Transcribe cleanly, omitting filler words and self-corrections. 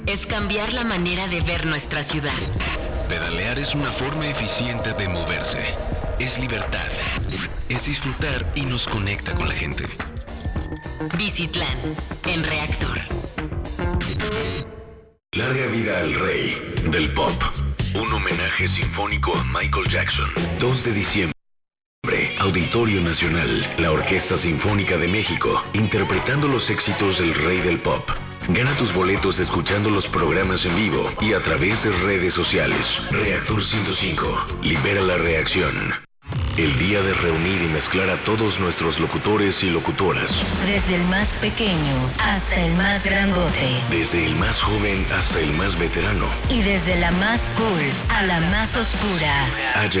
es cambiar la manera de ver nuestra ciudad. Pedalear es una forma eficiente de moverse. Es libertad. Es disfrutar y nos conecta con la gente. Bicitlán, en Reactor. Larga vida al rey del pop. Un homenaje sinfónico a Michael Jackson. 2 de diciembre. Auditorio Nacional. La Orquesta Sinfónica de México. Interpretando los éxitos del rey del pop. Gana tus boletos escuchando los programas en vivo y a través de redes sociales. Reactor 105. Libera la reacción. El día de reunir y mezclar a todos nuestros locutores y locutoras. Desde el más pequeño hasta el más grandote. Desde el más joven hasta el más veterano. Y desde la más cool a la más oscura.